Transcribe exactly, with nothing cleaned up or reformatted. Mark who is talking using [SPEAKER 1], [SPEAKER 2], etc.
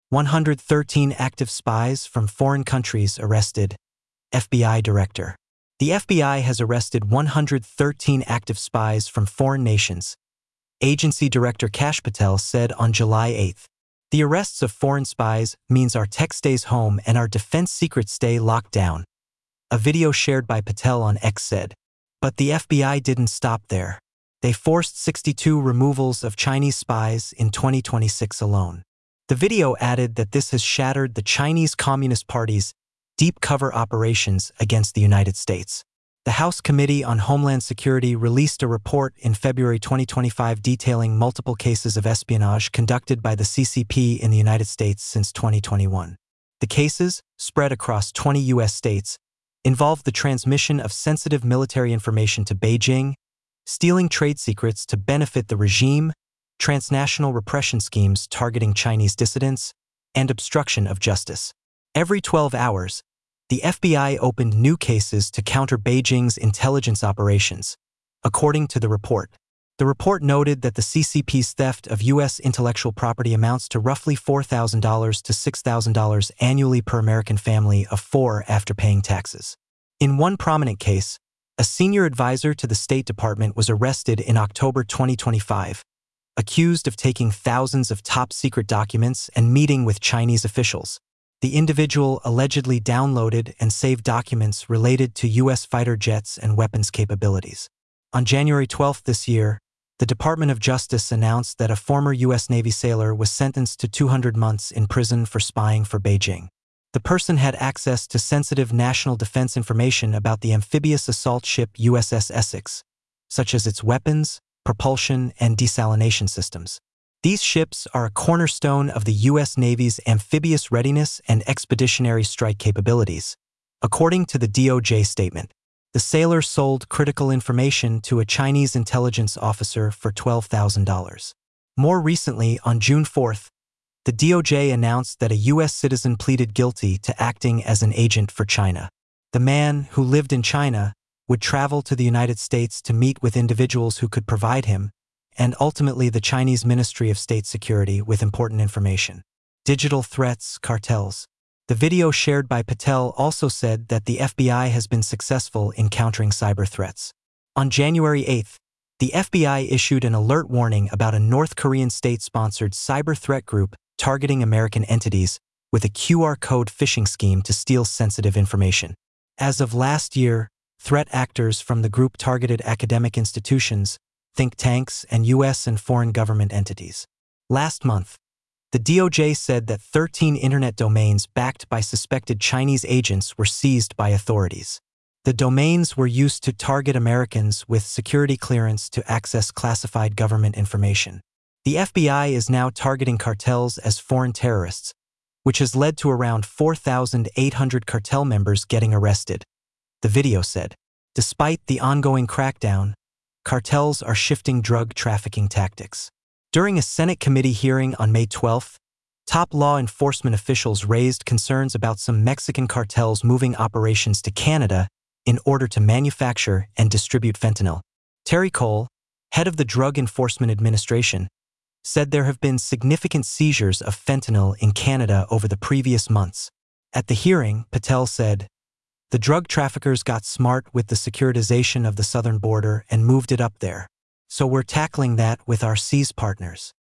[SPEAKER 1] one hundred thirteen active spies from foreign countries arrested, F B I Director. The F B I has arrested one hundred thirteen active spies from foreign nations, Agency Director Kash Patel said on July eighth. The arrests of foreign spies means our tech stays home and our defense secrets stay locked down, a video shared by Patel on X said. But the F B I didn't stop there. They forced sixty-two removals of Chinese spies in twenty twenty-six alone. The video added that this has shattered the Chinese Communist Party's deep cover operations against the United States. The House Committee on Homeland Security released a report in February twenty twenty-five detailing multiple cases of espionage conducted by the C C P in the United States since twenty twenty-one. The cases, spread across twenty U S states, involved the transmission of sensitive military information to Beijing, stealing trade secrets to benefit the regime, transnational repression schemes targeting Chinese dissidents, and obstruction of justice. Every twelve hours, the F B I opened new cases to counter Beijing's intelligence operations, according to the report. The report noted that the C C P's theft of U S intellectual property amounts to roughly four thousand dollars to six thousand dollars annually per American family of four after paying taxes. In one prominent case, a senior advisor to the State Department was arrested in October twenty twenty-five, accused of taking thousands of top-secret documents and meeting with Chinese officials. The individual allegedly downloaded and saved documents related to U S fighter jets and weapons capabilities. On January twelfth this year, the Department of Justice announced that a former U S Navy sailor was sentenced to two hundred months in prison for spying for Beijing. The person had access to sensitive national defense information about the amphibious assault ship U S S Essex, such as its weapons, propulsion, and desalination systems. These ships are a cornerstone of the U S Navy's amphibious readiness and expeditionary strike capabilities, according to the D O J statement. The sailor sold critical information to a Chinese intelligence officer for twelve thousand dollars. More recently, on June fourth, the D O J announced that a U S citizen pleaded guilty to acting as an agent for China. The man, who lived in China, would travel to the United States to meet with individuals who could provide him, and ultimately the Chinese Ministry of State Security, with important information. Digital threats, cartels. The video shared by Patel also said that the F B I has been successful in countering cyber threats. On January eighth, the F B I issued an alert warning about a North Korean state-sponsored cyber threat group targeting American entities with a Q R code phishing scheme to steal sensitive information. As of last year, threat actors from the group targeted academic institutions, think tanks, and U S and foreign government entities. Last month, the D O J said that thirteen internet domains backed by suspected Chinese agents were seized by authorities. The domains were used to target Americans with security clearance to access classified government information. The F B I is now targeting cartels as foreign terrorists, which has led to around four thousand eight hundred cartel members getting arrested, the video said. Despite the ongoing crackdown, cartels are shifting drug trafficking tactics. During a Senate committee hearing on May twelfth, top law enforcement officials raised concerns about some Mexican cartels moving operations to Canada in order to manufacture and distribute fentanyl. Terry Cole, head of the Drug Enforcement Administration, said there have been significant seizures of fentanyl in Canada over the previous months. At the hearing, Patel said, "The drug traffickers got smart with the securitization of the southern border and moved it up there. So we're tackling that with our S E A S partners."